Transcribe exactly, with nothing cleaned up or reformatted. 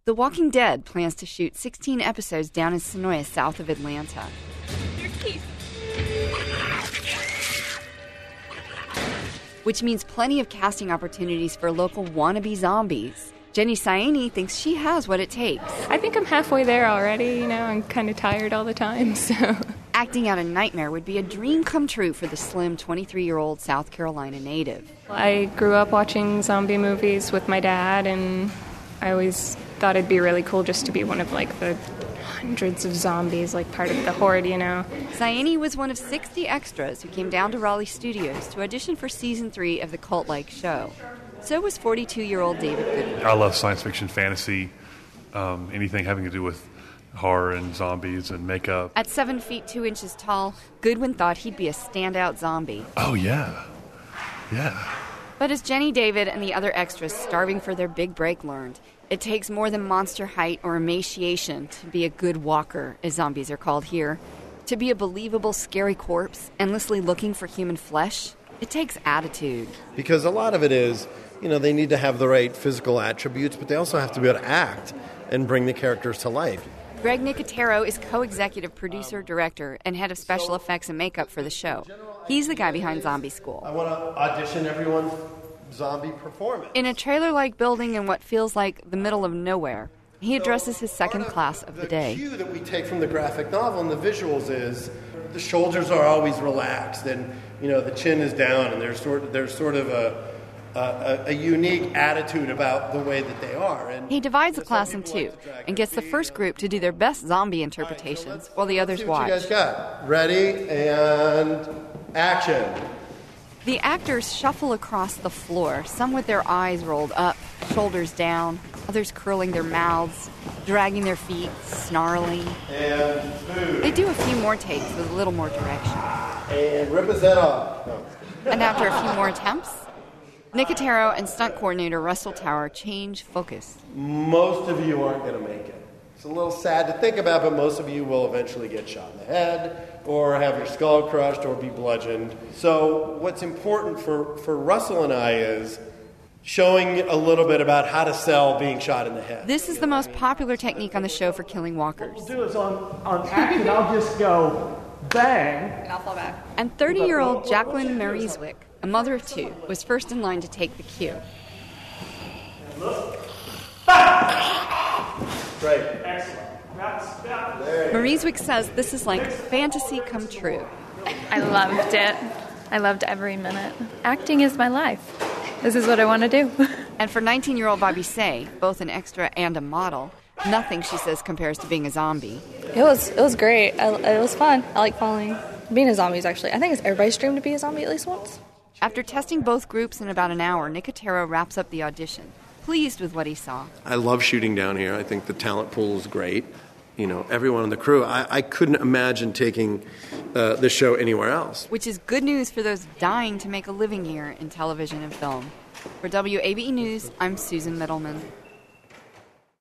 The Walking Dead plans to shoot sixteen episodes down in Sonoya, south of Atlanta. Your teeth. Which means plenty of casting opportunities for local wannabe zombies. Jenny Saini thinks she has what it takes. I think I'm halfway there already, you know, I'm kind of tired all the time, so... Acting out a nightmare would be a dream come true for the slim twenty-three-year-old South Carolina native. I grew up watching zombie movies with my dad, and I always thought it'd be really cool just to be one of, like, the hundreds of zombies, like, part of the horde, you know. Saini was one of sixty extras who came down to Raleigh Studios to audition for season three of the cult-like show. So was forty-two-year-old David Goodwin. I love science fiction, fantasy, um, anything having to do with horror and zombies and makeup. At seven feet two inches tall, Goodwin thought he'd be a standout zombie. Oh, yeah. Yeah. But as Jenny David and the other extras starving for their big break learned, it takes more than monster height or emaciation to be a good walker, as zombies are called here. To be a believable, scary corpse, endlessly looking for human flesh, it takes attitude. Because a lot of it is, you know, they need to have the right physical attributes, but they also have to be able to act and bring the characters to life. Greg Nicotero is co-executive producer, director, and head of special effects and makeup for the show. He's the guy behind Zombie School. I want to audition everyone's zombie performance. In a trailer-like building in what feels like the middle of nowhere, he addresses his second class of the day. The cue that we take from the graphic novel and the visuals is the shoulders are always relaxed, and you know the chin is down, and there's sort there's sort of a a, a unique attitude about the way that they are. And he divides the class in two and gets the first group to do their best zombie interpretations while the others watch. What you guys got? Ready and action. The actors shuffle across the floor, some with their eyes rolled up, shoulders down, others curling their mouths, dragging their feet, snarling. And move. They do a few more takes with a little more direction. And rip his head off. No. And after a few more attempts, Nicotero and stunt coordinator Russell Tower change focus. Most of you aren't going to make it. It's a little sad to think about, but most of you will eventually get shot in the head or have your skull crushed or be bludgeoned. So what's important for, for Russell and I is showing a little bit about how to sell being shot in the head. This is the most popular technique on the show for killing walkers. What we'll do is on, on action, I'll just go bang. And I'll fall back. And thirty-year-old Jacqueline Marieswick, a mother of two, was first in line to take the cue. Great. Excellent. That's, that. Marieswick says this is like fantasy come true. I loved it. I loved every minute. Acting is my life. This is what I want to do. And for nineteen-year-old Bobby Say, both an extra and a model, nothing, she says, compares to being a zombie. It was it was great. I, it was fun. I like falling. Being a zombie is actually, I think it's everybody's dream to be a zombie at least once. After testing both groups in about an hour, Nicotero wraps up the audition, pleased with what he saw. I love shooting down here. I think the talent pool is great. You know, everyone on the crew. I, I couldn't imagine taking uh, the show anywhere else. Which is good news for those dying to make a living here in television and film. For W A B E News, I'm Susan Middleman.